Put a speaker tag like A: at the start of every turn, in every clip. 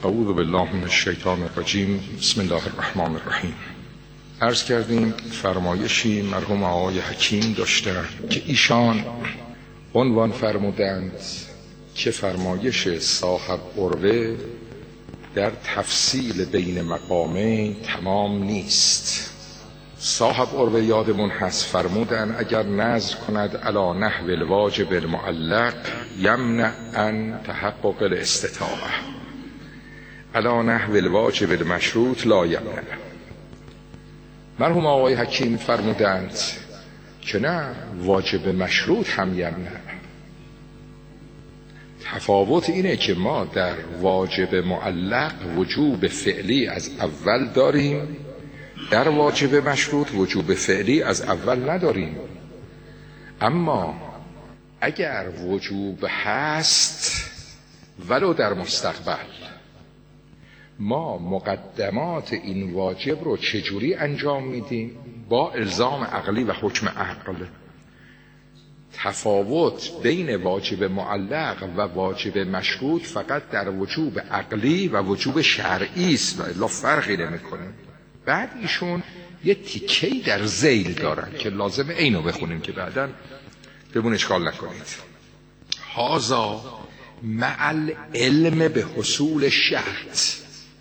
A: اعوذ بالله من الشیطان الرجیم. بسم الله الرحمن الرحیم. عرض کردیم فرمایشی مرحوم آقای حکیم داشتند که ایشان عنوان فرمودند که فرمایش صاحب عروه در تفصیل بین مقامین تمام نیست. صاحب عروه یادمون هست فرمودن اگر نظر کند علی نحو الواجب المعلق یمنع عن تحقق الاستطاعه، علی نحو الواجب المشروط لا یمنع. مرحوم آقای حکیم فرمودند که نه، واجب مشروط هم یمنع. تفاوت اینه که ما در واجب معلق وجوب فعلی از اول داریم، در واجب مشروط وجوب فعلی از اول نداریم. اما اگر وجوب هست ولو در مستقبل، ما مقدمات این واجب رو چجوری انجام میدیم؟ با الزام عقلی و حکم عقل. تفاوت بین واجب معلق و واجب مشروط فقط در وجوب عقلی و وجوب شرعی است و الا فرقی نمیکنه. بعد ایشون یه تیکه‌ای در ذیل دارن که لازمه اینو بخونیم که بعداً بمون اشکال نکنید. هذا مع العلم به حصول شرط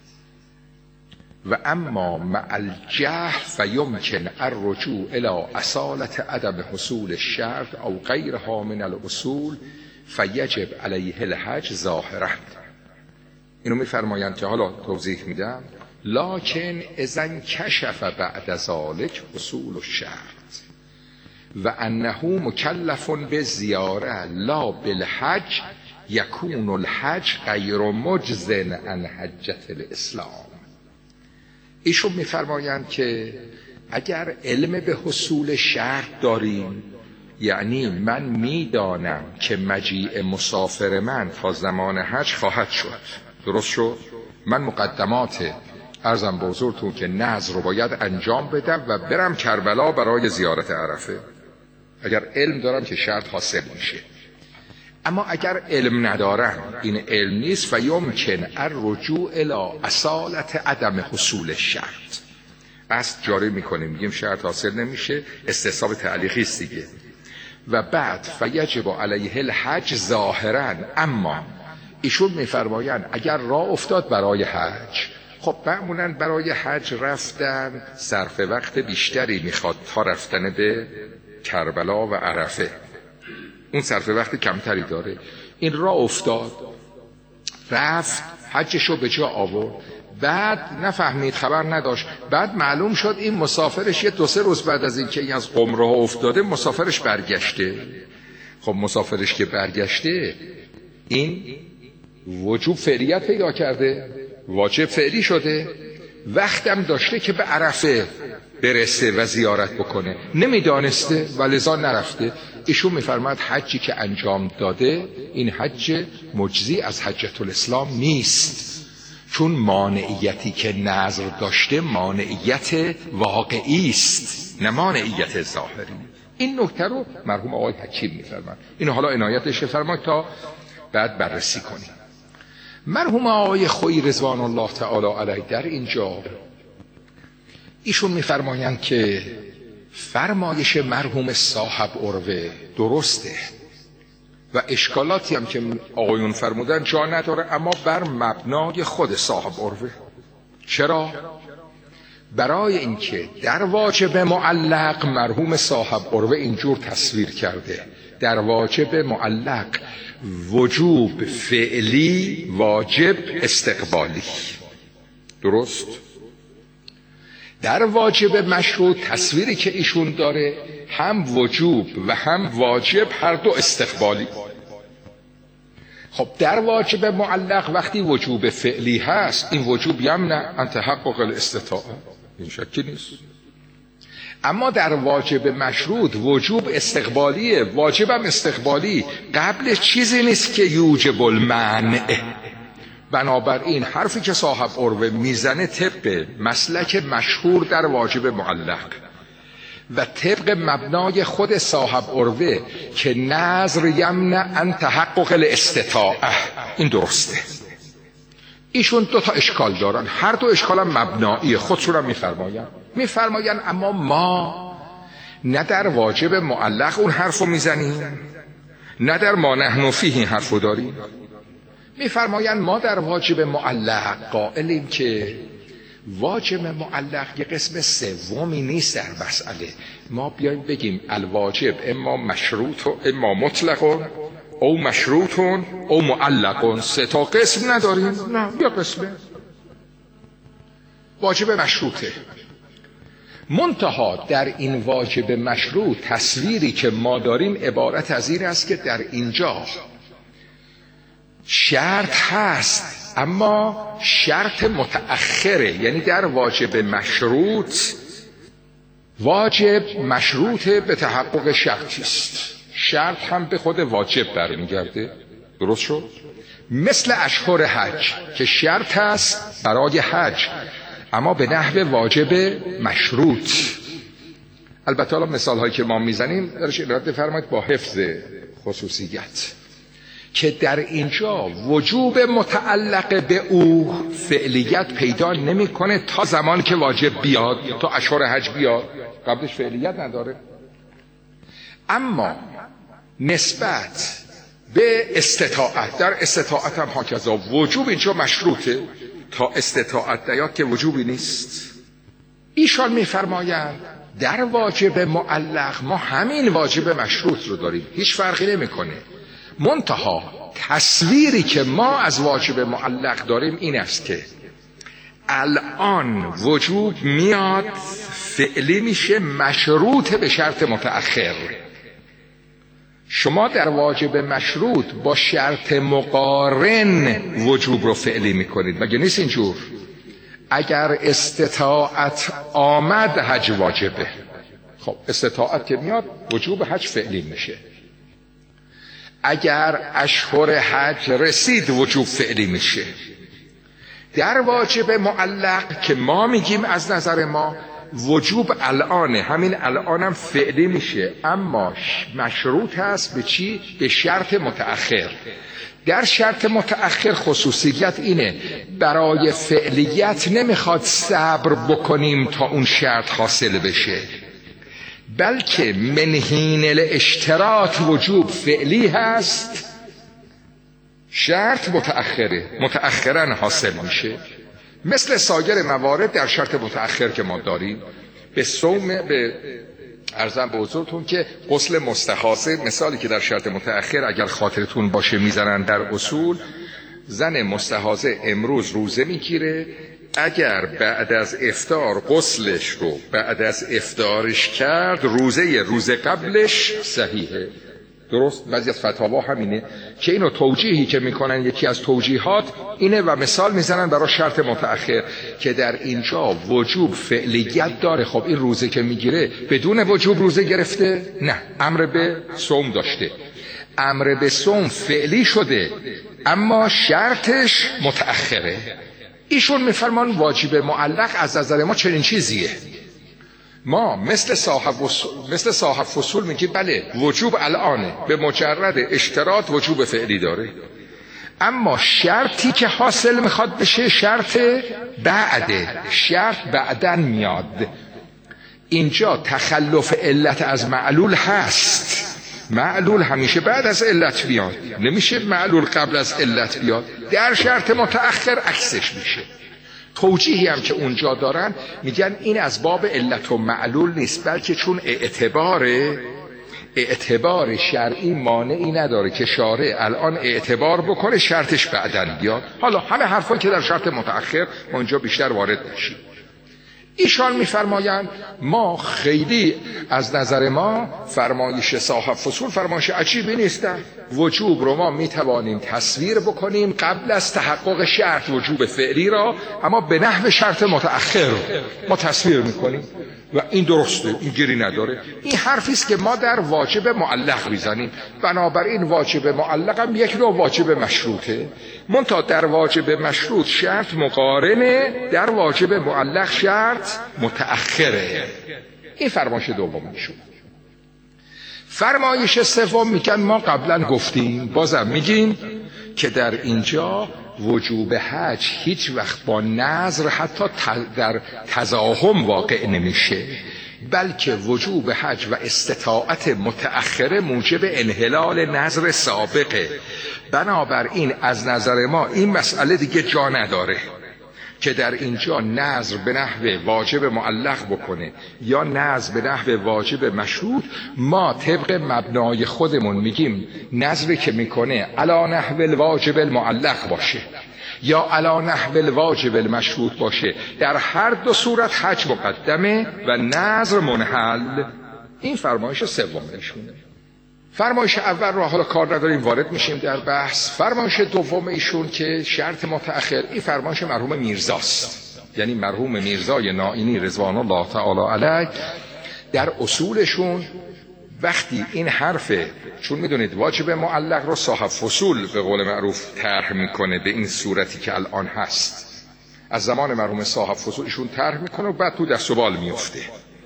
A: و اما مع الجهل فیمکن الرجوع الى اصالة عدم حصول الشرط او غیرها من الاصول فیجب علیه الحج ظاهرا. اینو میفرمایند که حالا توضیح میدم. لکن اذا انکشف بعد ذلك حصول الشرط و انه مکلف بالزیاره لا بالحج یکون الحج غیر مجز عن حجة الاسلام. ایشون میفرمایند که اگر علم به حصول شرط داریم، یعنی من میدانم که مجیء مسافر من تا زمان حج خواهد شد، درست شد؟ من مقدمات عرضم به حضورتون که نذر رو باید انجام بدم و برم کربلا برای زیارت عرفه، اگر علم دارم که شرط حاصل میشه. اما اگر علم ندارم، این علم نیست، فیمکن الرجوع الی اصالة عدم حصول الشرط. اصل جاری میکنیم میگیم شرط حاصل نمیشه، استصحاب تعلیقی است دیگه. و بعد فیجب علیه الحج ظاهرا. اما ایشون میفرمایند اگر راه افتاد برای حج، خب معمولا برای حج رفتن صرف وقت بیشتری میخواد تا رفتن به کربلا و عرفه، اون صرف وقت کمتری داره. این راه افتاد، رفت، حجشو به جا آورد، بعد نفهمید، خبر نداشت، بعد معلوم شد این مسافرش یه 2-3 روز بعد از اینکه این از قم راه افتاده مسافرش برگشته. خب مسافرش که برگشته، این وجوب فعلیت پیدا کرده، واجب فعلی شده، وقتم داشته که به عرفه برسه و زیارت بکنه، نمیدانسته و لذا نرفته. ایشون میفرماد حجی که انجام داده این حج مجزی از حجة الاسلام نیست، چون مانعیتی که نظر داشته مانعیت واقعی است نه مانعیت ظاهری. این نکته رو مرحوم آقای حکیم میفرماد. اینو حالا عنایتش فرماد تا بعد بررسی کنیم. مرحوم آقای خویی رضوان الله تعالی علیه در اینجا ایشون میفرمایند که فرمایش مرحوم صاحب عروه درسته و اشکالاتی هم که آقایون فرمودن جا نداره، اما بر مبنای خود صاحب عروه. چرا؟ برای اینکه در واجب معلق مرحوم صاحب عروه اینجور تصویر کرده، در واجب معلق وجوب فعلی، واجب استقبالی، درست؟ در واجب مشروط تصویری که ایشون داره هم وجوب و هم واجب هر دو استقبالی. خب در واجب معلق وقتی وجوب فعلی هست، این وجوب یمنع عن تحقق الاستطاعه، این شکی نیست. اما در واجب مشروط وجوب استقبالیه، واجبم استقبالی، قبل چیزی نیست که یوجب المنع. بنابراین حرفی که صاحب عروه میزنه طبق مسلک مشهور در واجب معلق و طبق مبنای خود صاحب عروه که نظر یمنع عن تحقق الاستطاعه، این درسته. ایشون دو تا اشکال دارن، هر دو اشکال هم مبنایی خودشون هم میفرماین اما ما نه در واجب معلق اون حرفو میزنیم نه در ما نحن فیه این حرفو داریم. میفرماین ما در واجب معلق قائلیم که واجب معلق یه قسم سومی نیست در مسئله. ما بیایم بگیم الواجب اما مشروط و اما مطلقون او مشروطون او معلقون، سه تا قسم نداریم، نه یا قسمه واجب مشروطه. منتها در این واجب مشروط تصویری که ما داریم عبارت از این است که در اینجا شرط هست اما شرط متأخره، یعنی در واجب مشروط واجب مشروط به تحقق شرطی است، شرط هم به خود واجب برمیگرده. درست شد؟ مثل اشهر حج که شرط است برای حج اما به نحو واجب مشروط. البته الان مثال هایی که ما میزنیم درش عنایت بفرمایید با حفظ خصوصیت که در اینجا وجوب متعلق به او فعلیت پیدا نمیکنه تا زمان که واجب بیاد، تا اشهر حج بیاد، قبلش فعلیت نداره. اما نسبت به استطاعت، در استطاعت هم هاکذا وجوب اینجا مشروطه، تا استطاعت نیاد که وجوبی نیست. ایشان میفرمایند در واجب معلق ما همین واجب مشروط رو داریم، هیچ فرقی نمیکنه. منتها تصویری که ما از واجب معلق داریم این است که الان وجوب میاد فعلی میشه مشروط به شرط متأخر. شما در واجب مشروط با شرط مقارن وجوب رو فعلی میکنید، مگه نیست اینجور؟ اگر استطاعت آمد حج واجبه، خب استطاعت که میاد وجوب حج فعلی میشه. اگر اشهر حج رسید وجوب فعلی میشه. در واجب معلق که ما میگیم از نظر ما وجوب الانه، همین الانم فعلی میشه اما مشروط هست به چی؟ به شرط متأخر. در شرط متأخر خصوصیت اینه برای فعلیت نمیخواد صبر بکنیم تا اون شرط حاصل بشه، بلکه من حین الاشتراط وجوب فعلی هست، شرط متأخره، متأخرا حاصل میشه. مثل سایر موارد در شرط متأخر که ما داریم به صوم، به عرضم به حضورتون که غسل مستحاضه، مثالی که در شرط متأخر اگر خاطرتون باشه میزنن در اصول، زن مستحاضه امروز روزه میگیره، اگر بعد از افطار غسلش رو بعد از افطارش کرد روز قبلش صحیحه. درست؟ بعضی از فتاوا همینه که اینو توجیهی که میکنن، یکی از توجیهات اینه و مثال میزنن برای شرط متأخر که در اینجا وجوب فعلیت داره. خب این روزه که میگیره بدون وجوب روزه گرفته؟ نه، امر به صوم داشته، امر به صوم فعلی شده اما شرطش متأخره. ایشون میفرمان واجب معلق از نظر ما چنین چیزیه. ما مثل صاحب فصول میگیم بله وجوب الانه، به مجرد اشتراط وجوب فعلی داره، اما شرطی که حاصل میخواد بشه شرط بعده، شرط بعدن میاد. اینجا تخلف علت از معلول هست، معلول همیشه بعد از علت بیاد، نمیشه معلول قبل از علت بیاد. در شرط متأخر عکسش میشه. توجیهی هم که اونجا دارن میگن این از باب علت و معلول نیست، بلکه چون اعتبار شرعی مانعی نداره که شارع الان اعتبار بکنه شرطش بعدن بیاد. حالا همه حرفایی که در شرط متأخر ما اینجا بیشتر وارد نشیم. ایشان میفرمایند ما خیلی از نظر ما فرمایش صاحب فصول فرمایش عجیبی نیست، وجوب رو ما میتوانیم تصویر بکنیم قبل از تحقق شرط وجوب فعلی را، اما به نحو شرط متأخر ما تصویر میکنیم و این درسته، این گیری نداره. این حرفی است که ما در واجب معلق میزنیم. بنابراین واجب معلق هم یک نوع واجب مشروطه، منتها در واجب مشروط شرط مقارنه، در واجب معلق شرط متأخره. این فرمایش دومشون. فرمایش سوم میگن ما قبلا گفتیم، بازم میگیم که در اینجا وجوب حج هیچ وقت با نذر حتی در تزاحم واقع نمیشه، بلکه وجوب حج و استطاعت متأخره موجب انحلال نذر سابقه. بنابراین از نظر ما این مسئله دیگه جا نداره که در اینجا نذر به نحو واجب معلق بکنه یا نذر به نحو واجب مشروط. ما طبق مبنای خودمون میگیم نذری که میکنه علی نحو الواجب المعلق باشه یا علی نحو الواجب المشروط باشه، در هر دو صورت حج مقدمه و نذر منحل. این فرمایش سومشونه. فرمایش اول رو حالا کار نداریم، وارد میشیم در بحث. فرمایش دوم ایشون که شرط متأخر، این فرمایش مرحوم میرزاست، یعنی مرحوم میرزای نائینی رضوان الله تعالی علیه. در اصولشون وقتی این حرفه، چون میدونید واجب معلق رو صاحب فصول به قول معروف طرح میکنه به این صورتی که الان هست، از زمان مرحوم صاحب فصول ایشون طرح میکنه و بعد تو دست و بال میفته.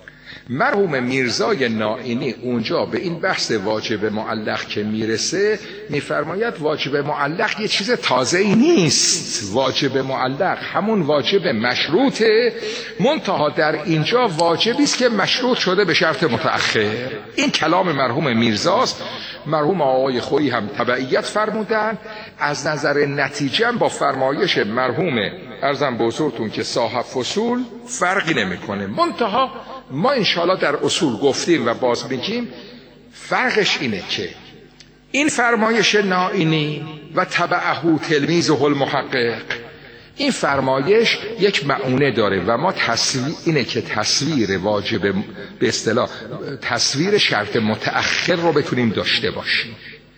A: مرحوم میرزای نائینی اونجا به این بحث واجب معلق که میرسه میفرماید واجب معلق یه چیز تازه‌ای نیست، واجب معلق همون واجب مشروطه، منتها در اینجا واجبی است که مشروط شده به شرط متأخر. این کلام مرحوم میرزاست. مرحوم آقای خویی هم تبعیت فرمودن. از نظر نتیجه با فرمایش مرحوم ارزم به حضورتون که صاحب فصول فرقی نمیکنه، منتها ما انشاءالله در اصول گفتیم و باز میگیم فرقش اینه که این فرمایش نائینی و تبعه تلمیذه المحقق، این فرمایش یک معنی داره و ما اینه که تصویر واجب به اصطلاح تصویر شرط متأخر رو بتونیم داشته باشیم.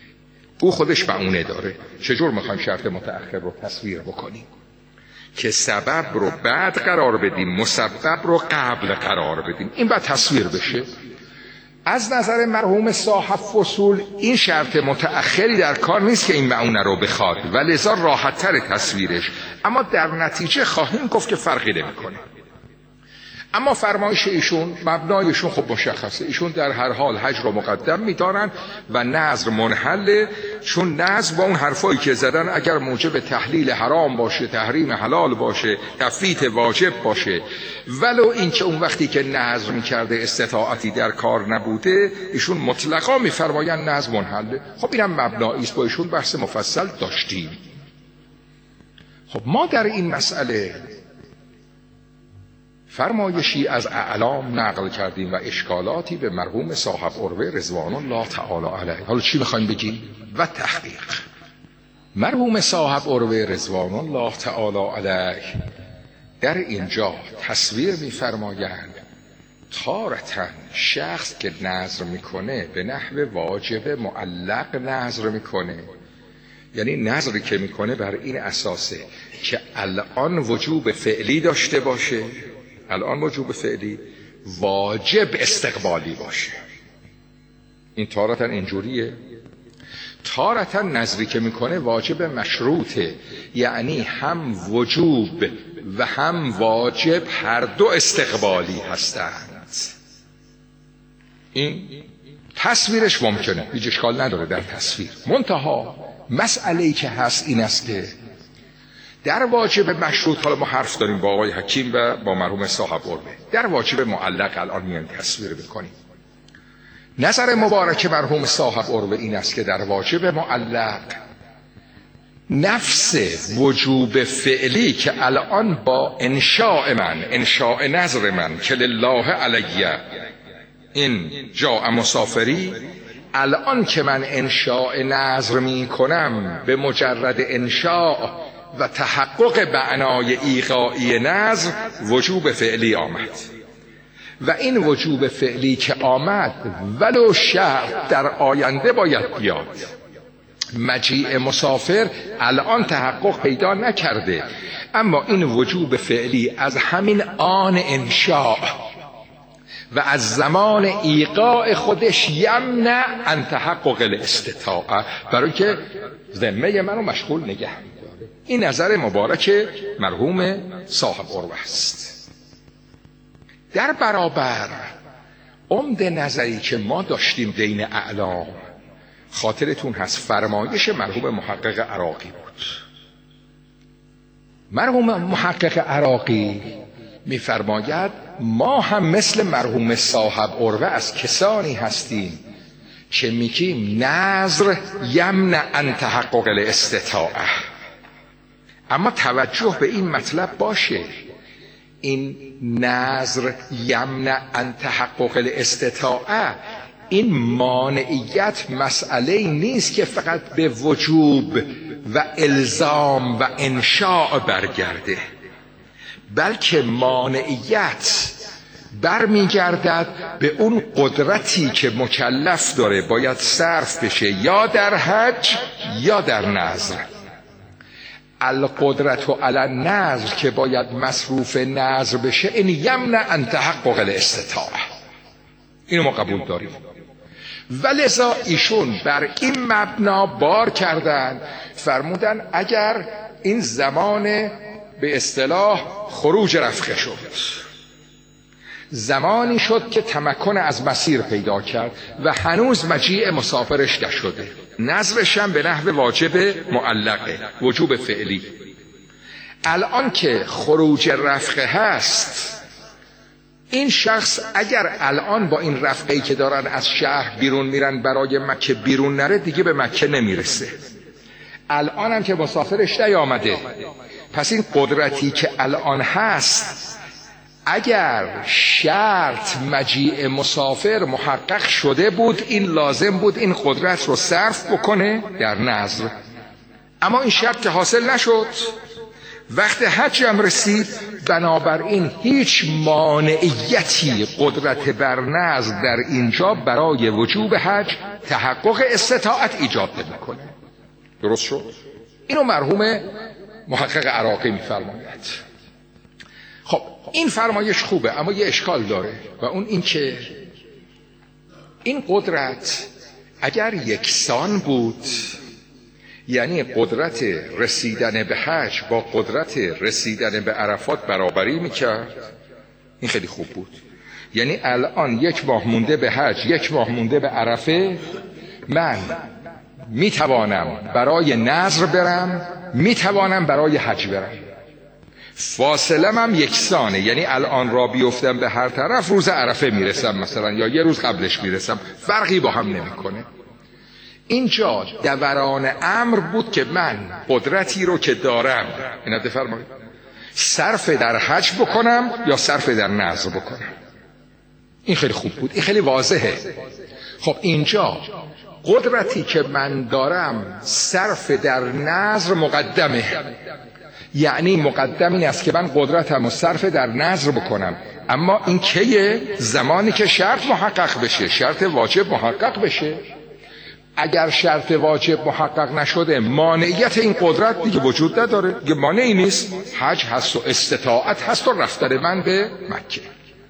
A: او خودش معنی داره. چجور میخوایم شرط متأخر رو تصویر بکنیم؟ که سبب رو بعد قرار بدیم، مسبب رو قبل قرار بدیم. این باید تصویر بشه. از نظر مرحوم صاحب فصول این شرط متأخری در کار نیست که این معونه رو بخواد و لذا راحت تر تصویرش، اما در نتیجه خواهیم گفت که فرقی نمیکنه. اما فرمایش ایشون مبنایشون خب مشخصه، ایشون در هر حال حج رو مقدم میدارن و نذر منحله، چون نذر با اون حرفایی که زدن اگر موجب تحلیل حرام باشه، تحریم حلال باشه، تفویت واجب باشه، ولو این که اون وقتی که نذر میکرده استطاعتی در کار نبوده، ایشون مطلقا میفرماین نذر منحله. خب اینم مبنایی است، با ایشون بحث مفصل داشتیم. خب ما در این مسئله فرمایشی از اعلام نقل کردیم و اشکالاتی به مرحوم صاحب عروه رضوان الله تعالی علیه. حالا چی میخوایم بگیم؟ و تحقیق. مرحوم صاحب عروه رضوان الله تعالی علیه در اینجا تصویر میفرمایند تارةً شخص که نذر میکنه به نحو واجب معلق نذر میکنه، یعنی نذری که میکنه بر این اساسه که الان وجوب فعلی داشته باشه، الان وجوب فعلی واجب استقبالی باشه. این تارةً اینجوریه. تارةً نذری که میکنه واجب مشروطه، یعنی هم وجوب و هم واجب هر دو استقبالی هستند. این تصویرش ممکنه، هیچ اشکال نداره در تصویر. منتها مسئله‌ای که هست این است که در واجب مشروط، حالا ما حرف داریم با آقای حکیم و با مرحوم صاحب عروه، در واجب معلق الان میان تصویر بکنیم. نظر مبارک مرحوم صاحب عروه این است که در واجب معلق نفس وجوب فعلی که الان با انشاء من، انشاء نظر من که لله علیه این جاء مسافری، الان که من انشاء نظر می کنم به مجرد انشاء و تحقق معنای ایقاعی نظر وجوب فعلی آمد و این وجوب فعلی که آمد ولو شرط در آینده باید بیاد. مجیء مسافر الان تحقق پیدا نکرده، اما این وجوب فعلی از همین آن انشاء و از زمان ایقاع خودش یمنع ان تحقق الاستطاعه، برای که ذمه منو مشغول نگه می‌داره. این نظر مبارک مرحوم صاحب عروه است. در برابر عمده نظری که ما داشتیم دین اعلام، خاطرتون هست فرمایش مرحوم محقق عراقی بود. مرحوم محقق عراقی می‌فرماید ما هم مثل مرحوم صاحب عروه از کسانی هستیم که میگیم نظر یمنع عن تحقق الاستطاعه. اما توجه به این مطلب باشه، این نظر یمنع عن تحقق الاستطاعه، این مانعیت مسئله نیست که فقط به وجوب و الزام و انشاء برگرده، بلکه مانعیت برمیگردد به اون قدرتی که مکلف داره باید صرف بشه یا در حج یا در نذر. القدرت علی النذر که باید مصروف نذر بشه، این یمنع عن تحقق الاستطاعه. اینو ما قبول داریم. ولذا ایشون بر این مبنا بار کردن، فرمودن اگر این زمان به اصطلاح خروج رفقه شد، زمانی شد که تمکن از مسیر پیدا کرد و هنوز مجیء مسافرش نشده، نذرش هم به نحو واجب معلقه، وجوب فعلی. الان که خروج رفقه هست، این شخص اگر الان با این رفقه‌ای که دارن از شهر بیرون میرن برای مکه بیرون نره، دیگه به مکه نمیرسه. الان هم که مسافرش نیامده، پس این قدرتی که الان هست اگر شرط مجیء مسافر محقق شده بود، این لازم بود این قدرت رو صرف بکنه در نذر. اما این شرط که حاصل نشد، وقت حج هم رسید، بنابراین هیچ مانعیتی قدرت بر نذر در اینجا برای وجوب حج تحقق استطاعت ایجاد نمی‌کنه. درست شد؟ اینو مرحوم محقق عراقی می‌فرماید. خب این فرمایش خوبه، اما یه اشکال داره و اون این که این قدرت اگر یکسان بود، یعنی قدرت رسیدن به حج با قدرت رسیدن به عرفات برابری میکرد، این خیلی خوب بود. یعنی الان 1 ماه مونده به حج، 1 ماه مونده به عرفه، من میتوانم برای نذر برم، میتوانم برای حج برم، فاصله هم یکسانه. یعنی الان را بیفتم به هر طرف، روز عرفه میرسم مثلا، یا یه روز قبلش میرسم، فرقی با هم نمیکنه. اینجا دوران امر بود که من قدرتی رو که دارم، اینا بفرمایید، صرف در حج بکنم یا صرف در نذر بکنم. این خیلی خوب بود، این خیلی واضحه. خب اینجا قدرتی که من دارم صرف در نذر مقدمه، یعنی مقدم این است که من قدرتم رو صرف در نذر بکنم. اما این کیه؟ زمانی که شرط محقق بشه، شرط واجب محقق بشه. اگر شرط واجب محقق نشده، مانعیت این قدرت دیگه وجود نداره، دیگه مانعی نیست. حج هست و استطاعت هست و رفتن من به مکه.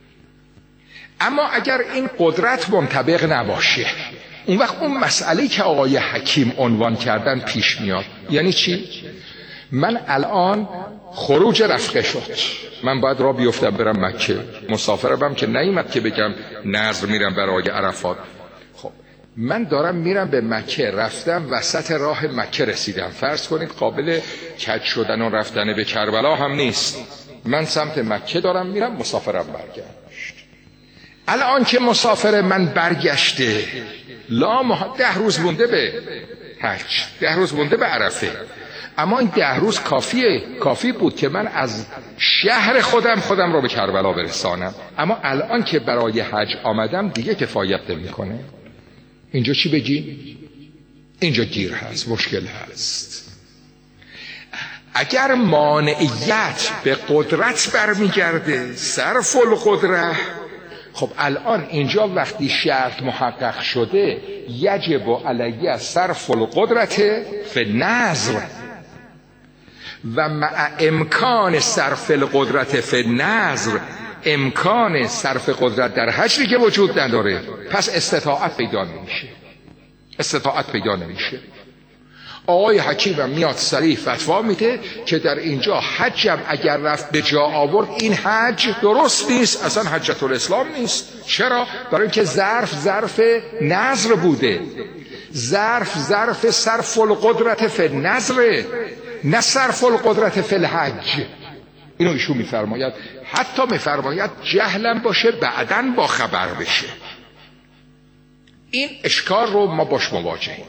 A: اما اگر این قدرت منطبق نباشه، اون وقت اون مسئله که آقای حکیم عنوان کردن پیش میاد. یعنی چی؟ من الان خروج رفقه شد، من باید را بیفتم برم مکه، مسافرم که نیامد که بگم نذر میرم برای عرفات. خب من دارم میرم به مکه، رفتم وسط راه مکه رسیدم، فرض کنید قابل کج شدن و رفتن به کربلا هم نیست، من سمت مکه دارم میرم، مسافرم برگشت. الان که مسافر من برگشته، 10 روز مونده به حج، 10 روز مونده به عرفه، اما این 10 روز کافی بود که من از شهر خودم رو به کربلا برسانم. اما الان که برای حج آمدم دیگه کفایت نمی‌کنه. اینجا چی بگیم؟ اینجا گیر هست، مشکل هست. اگر مانعیت به قدرت برمیگرده، صرف القدره، خب الان اینجا وقتی شرط محقق شده، یجب علیه صرف القدرت فی النذر و مع امکان صرف القدرت فی النذر، امکان صرف قدرت در حج که وجود نداره، پس استطاعت پیدا نمیشه. آقای حکیم میاد صریح فتوا میده که در اینجا حجم اگر رفت به جا آورد، این حج درست نیست، اصلا حجت الاسلام نیست. چرا؟ برای اینکه ظرف نذر بوده، ظرف صرف القدرت فی النذر. نه صرف القدرت فی الحج. اینو ایشون میفرماید، حتی میفرماید جهلم باشه بعداً با خبر بشه. این اشکال رو ما باش مواجهیم.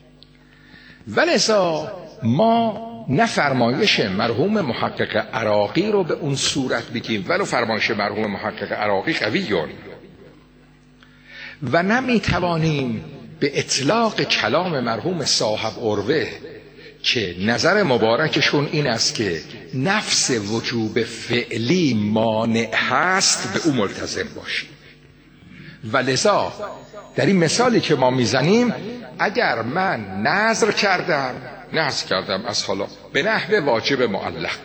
A: ولذا ما نه فرمایش مرحوم محقق عراقی رو به اون صورت بگیم، ولو فرمایش مرحوم محقق عراقی قویون، و نمیتوانیم به اطلاق کلام مرحوم صاحب عروه که نظر مبارکشون این است که نفس وجوب فعلی مانع هست به او ملتزم باشیم. و لذا در این مثالی که ما میزنیم، اگر من نذر کردم از حالا به نحو واجب معلق،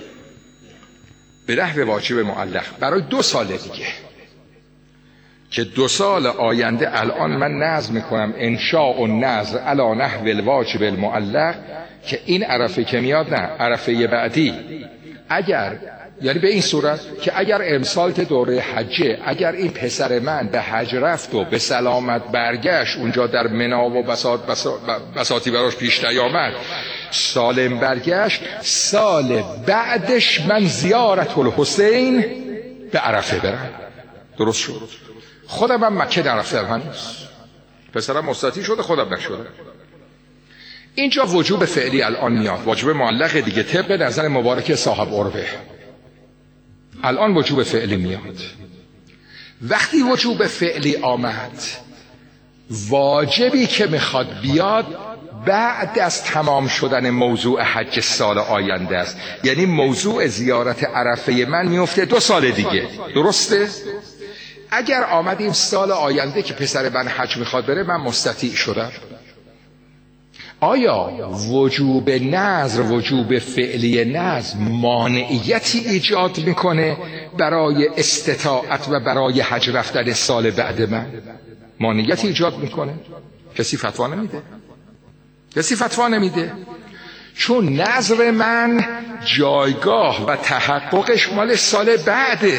A: برای 2 سال دیگه، که 2 سال آینده الان من نذر میکنم انشاء النذر علی نحو الواجب المعلق، که این عرفه که میاد، نه عرفه بعدی، اگر یعنی به این صورت که اگر امسال که دوره حجه، اگر این پسر من به حج رفت و به سلامت برگشت، اونجا در منا و بساطی براش پیش نیامد، سالم برگشت، سال بعدش من زیارت الحسین به عرفه برم. درست شد. خودم هم مکه نرفتم هنوز، پسرم مستطیع شده، خودم نشده. اینجا وجوب فعلی الان میاد، واجب معلق دیگه، طبق نظر مبارک صاحب عروه الان وجوب فعلی میاد. وقتی وجوب فعلی آمد، واجبی که میخواد بیاد بعد از تمام شدن موضوع حج سال آینده است. یعنی موضوع زیارت عرفه من میفته 2 سال دیگه. درسته؟ اگر آمدیم سال آینده که پسر من حج میخواد بره، من مستطیع شدم، آیا وجوب نذر، وجوب فعلی نذر مانعیتی ایجاد میکنه برای استطاعت و برای حج رفتن سال بعد من؟ مانعیتی ایجاد میکنه؟ کسی فتوا نمیده. چون نذر من جایگاه و تحققش مال سال بعده،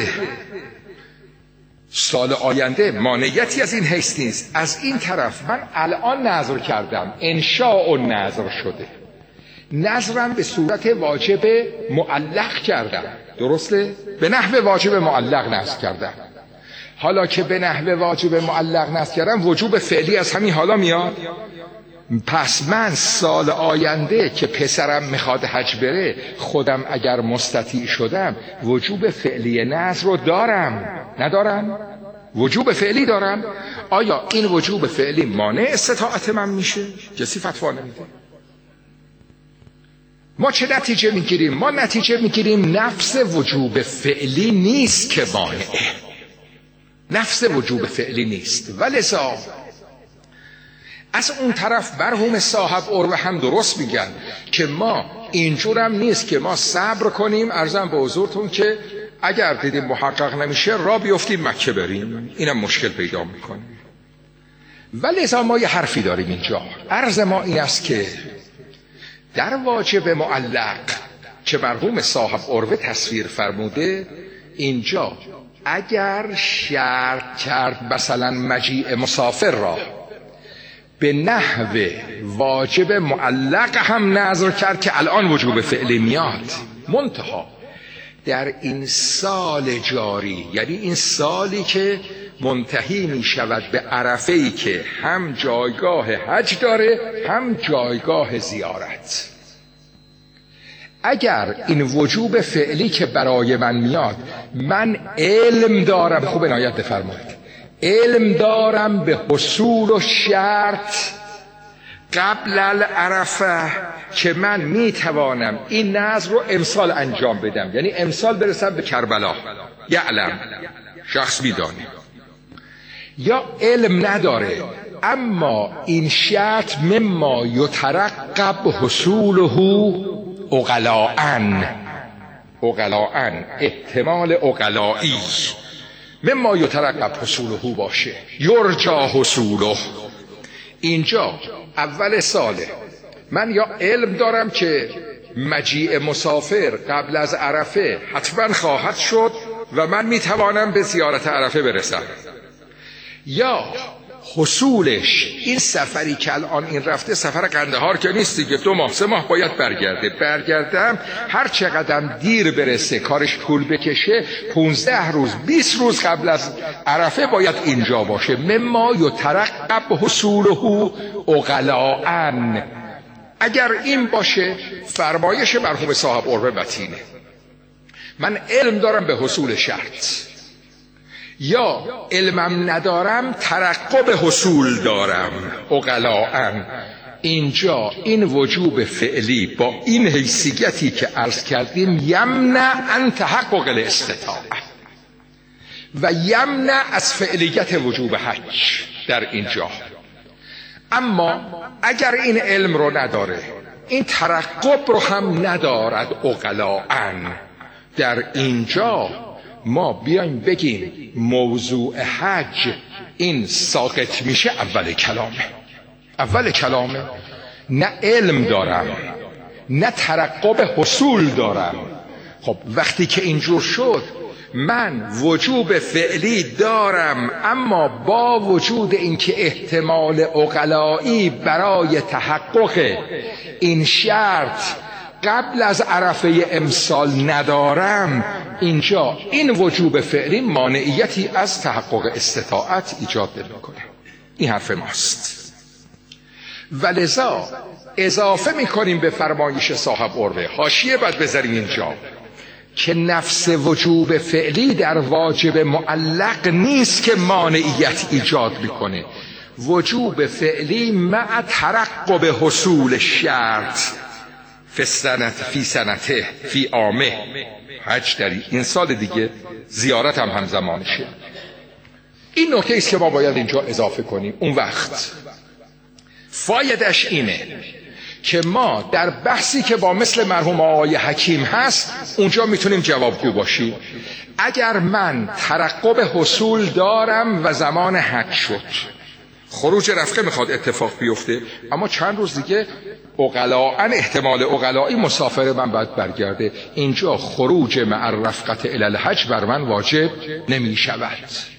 A: سال آینده مانعیتی از این حیث نیست. از این طرف من الان نذر کردم، انشاء النذر شده، نذرم به صورت واجب معلق کردم. درسته؟ به نحو واجب معلق نذر کردم. حالا که به نحو واجب معلق نذر کردم، وجوب فعلی از همین حالا میاد. پس من سال آینده که پسرم میخواد حج بره، خودم اگر مستطیع شدم، وجوب فعلی نذر رو دارم. ندارم؟ وجوب فعلی دارم. آیا این وجوب فعلی مانع استطاعت من میشه؟ کسی فتوا نمیده. ما چه نتیجه میگیریم؟ ما نتیجه میگیریم نفس وجوب فعلی نیست که مانعه، نفس وجوب فعلی نیست. ولذا از اون طرف مرحوم صاحب عروه هم درست میگن که ما اینجورم نیست که ما صبر کنیم، عرضم به حضورتون که اگر دیدیم محقق نمیشه را بیفتیم مکه بریم، اینم مشکل پیدا میکنه. ولذا ما یه حرفی داریم اینجا. عرض ما این است که در واجب معلق که مرحوم صاحب عروه تصویر فرموده، اینجا اگر شرط کرد مثلا مجیء مسافر را، به نحو واجب معلق هم نظر کرد که الان وجوب فعلی میاد. منتها در این سال جاری، یعنی این سالی که منتهی می شود به عرفه‌ای که هم جایگاه حج داره هم جایگاه زیارت، اگر این وجوب فعلی که برای من میاد، من علم دارم، خوب عنایت بفرمایید، علم دارم به حصول و شرط قبل العرفه که من میتوانم این نذر رو امسال انجام بدم، یعنی امسال برسم به کربلا، یعلم، شخص میدانه، یا علم نداره اما این شرط مما یترقب حصوله عقلاءً، احتمال عقلایی، مما یترقب حصوله باشه، یرجا حصوله. اینجا اول ساله، من یا علم دارم که مجیء مسافر قبل از عرفه حتما خواهد شد و من میتوانم به زیارت عرفه برسم، یا حصولش این سفری که الان این رفته سفر قندهار که نیست دیگه، 2 ماه 3 ماه باید برگردم هر چقدر دیر برسه کارش طول بکشه 15 روز 20 روز قبل از عرفه باید اینجا باشه. مما یترقب حصوله عقلاء. اگر این باشه فرمایش مرحوم صاحب عروه متینه. من علم دارم به حصول شرط، یا علمم ندارم ترقب حصول دارم عقلاء. اینجا این وجوب فعلی با این حیثیتی که عرض کردیم یمنع ان تحقق الاستطاعه و یمنع از فعلیت وجوب حج در اینجا. اما اگر این علم رو نداره، این ترقب رو هم ندارد عقلاء، در اینجا ما بیایم بگیم موضوع حج این ساقط میشه اول کلامه. نه علم دارم نه ترقب حصول دارم. خب وقتی که اینجور شد من وجوب فعلی دارم، اما با وجود اینکه احتمال عقلایی برای تحقق این شرط قبل از عرفه امسال ندارم، اینجا این وجوب فعلی مانعیتی از تحقق استطاعت ایجاد نمی‌کنه. این حرف ماست. ولذا اضافه می‌کنیم به فرمایش صاحب عروه، حاشیه بعد بذاریم اینجا که نفس وجوب فعلی در واجب معلق نیست که مانعیت ایجاد می‌کنه. وجوب فعلی مع ترقب حصول شرط فی سنته فی عامه. حج در این سال دیگه، زیارت هم همزمانشه. این نکته است که ما باید اینجا اضافه کنیم. اون وقت فایدهش اینه که ما در بحثی که با مثل مرحوم آقای حکیم هست اونجا میتونیم جوابگو باشیم. اگر من ترقب حصول دارم و زمان حج شد، خروج رفقه میخواد اتفاق بیفته، اما چند روز دیگه عقلاء احتمال عقلایی مسافر من باید برگرده، اینجا خروج مع الرفقه الی الحج بر من واجب نمی شود.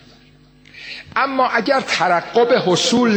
A: اما اگر ترقب حصول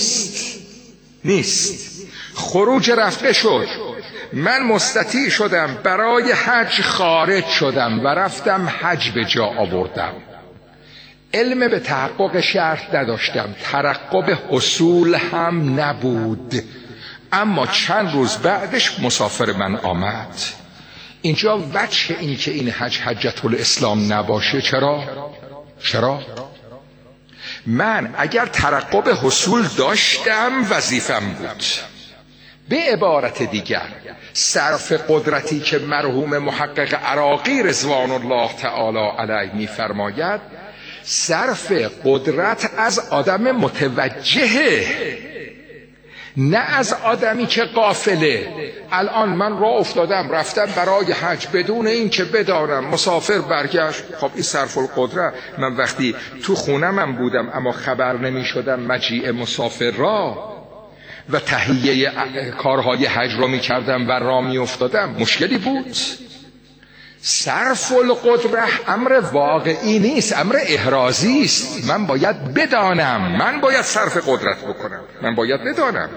A: نیست خروج رفقه شد، من مستطیع شدم برای حج خارج شدم و رفتم حج به جا آوردم، علم به تحقق شرط نداشتم، ترقب حصول هم نبود، اما چند روز بعدش مسافر من آمد. اینجا وجه این که این حج حجت الاسلام نباشه چرا؟ من اگر ترقب حصول داشتم وظیفم بود. به عبارت دیگر صرف قدرتی که مرحوم محقق عراقی رضوان الله تعالی علیه می‌فرماید، صرف قدرت از آدم متوجهه، نه از آدمی که غافله. الان من راه افتادم رفتم برای حج بدون این که بدانم مسافر برگشت. خب این صرف القدرت. من وقتی تو خونم بودم اما خبر نمی شدم مجیء مسافر را و تهیه کارهای حج رو می کردم و راه می افتادم، مشکلی بود؟ صرف القدره امر واقعی نیست، امر احرازی است. من باید بدانم، من باید صرف قدرت بکنم، من باید بدانم.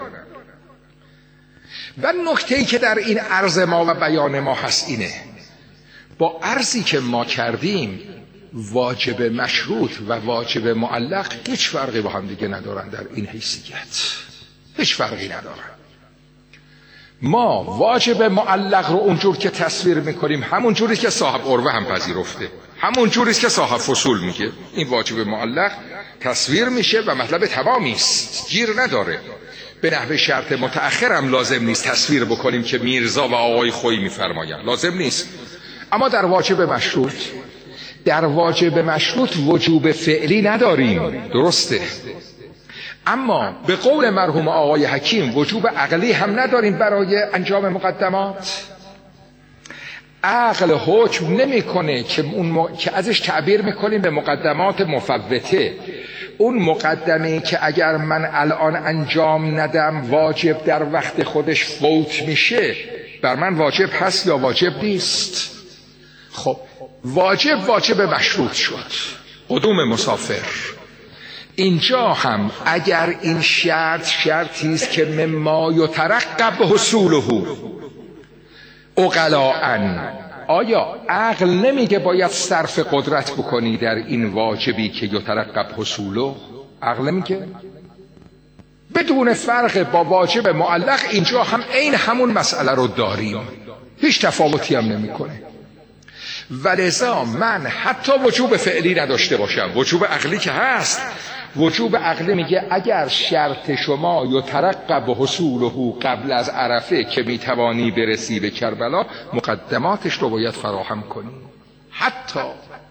A: و نکته‌ای که در این عرض ما و بیان ما هست اینه، با عرضی که ما کردیم واجب مشروط و واجب معلق هیچ فرقی با هم دیگه ندارن. در این حیثیت هیچ فرقی ندارن. ما واجب معلق رو اونجور که تصویر میکنیم همون جوری که صاحب عروه هم پذیرفته، همون جوری که صاحب فصول میگه، این واجب معلق تصویر میشه و مطلب تمامی است، گیر نداره. به نحو شرط متأخر هم لازم نیست تصویر بکنیم که میرزا و آقای خویی میفرمایند، لازم نیست. اما در واجب مشروط وجوب فعلی نداریم، درسته، اما به قول مرحوم آقای حکیم وجوب عقلی هم نداریم برای انجام مقدمات. عقل حکم نمیکنه که ازش تعبیر میکنیم به مقدمات مفوته. اون مقدمه که اگر من الان انجام ندم واجب در وقت خودش فوت میشه، بر من واجب هست یا واجب نیست؟ خب واجب مشروط شد، قدوم مسافر. اینجا هم اگر این شرطی است که مما یترقب حصوله عقلاء، آیا عقل نمیگه باید صرف قدرت بکنی در این واجبی که یترقب حصوله؟ عقل نمیگه؟ بدون فرق با واجب معلق اینجا هم عین همون مسئله رو داریم، هیچ تفاوتی هم نمیکنه. ولذا من حتی وجوب فعلی نداشته باشم، وجوب عقلی که هست، وجوب عقلی میگه اگر شرط شما یترقب حصوله قبل از عرفه که میتوانی برسی به کربلا، مقدماتش رو باید فراهم کنی. حتی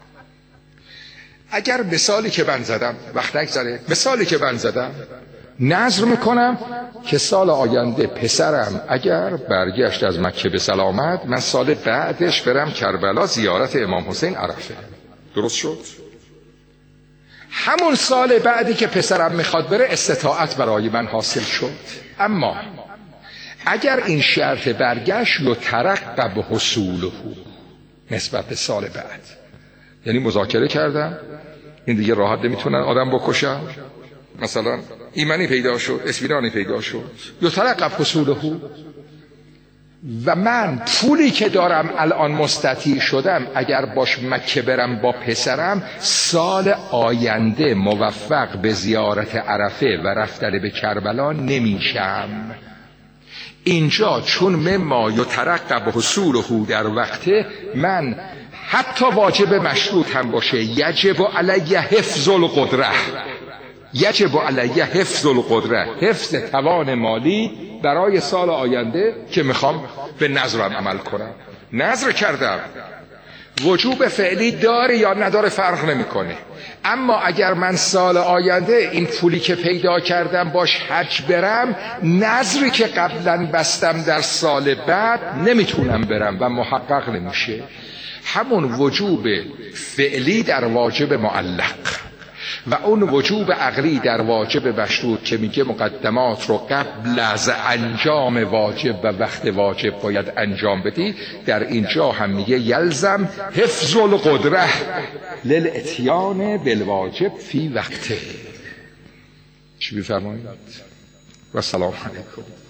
A: اگر مثالی که من زدم، وقت نگذره، مثالی که من زدم نظر میکنم که سال آینده پسرم اگر برگشت از مکه به سلامت، من سال بعدش برم کربلا زیارت امام حسین عرفه. درست شد؟ همون سال بعدی که پسرم میخواد بره استطاعت برای من حاصل شد. اما اگر این شرط برگشت یترقب حصوله نسبت به سال بعد، یعنی مذاکره کردم این دیگه راحت نمیتونن آدم بکشن، مثلا ایمنی پیدا شد، اطمینانی پیدا شد، یترقب حصوله، و من پولی که دارم الان مستطیع شدم اگر باش مکه برم با پسرم، سال آینده موفق به زیارت عرفه و رفتن به کربلا نمیشم. اینجا چون مما یترقب حصوله در وقته، من حتی واجب مشروط هم باشه یجب علیه حفظ القدره، یجب علیه حفظ القدره، حفظ توان مالی برای سال آینده که میخوام به نظرم عمل کنم. نظر کردم، وجوب فعلی داره یا نداره فرق نمیکنه. اما اگر من سال آینده این پولی که پیدا کردم باش حج برم، نظری که قبلا بستم در سال بعد نمیتونم برم و محقق نمیشه. همون وجوب فعلی در واجب معلق و اون وجوب عقلی در واجب مشروط که میگه مقدمات رو قبل از انجام واجب و وقت واجب باید انجام بدی، در اینجا هم میگه یلزم حفظ القدره للاتیان بالواجب فی وقته. چی بفرمایید؟ و سلام علیکم.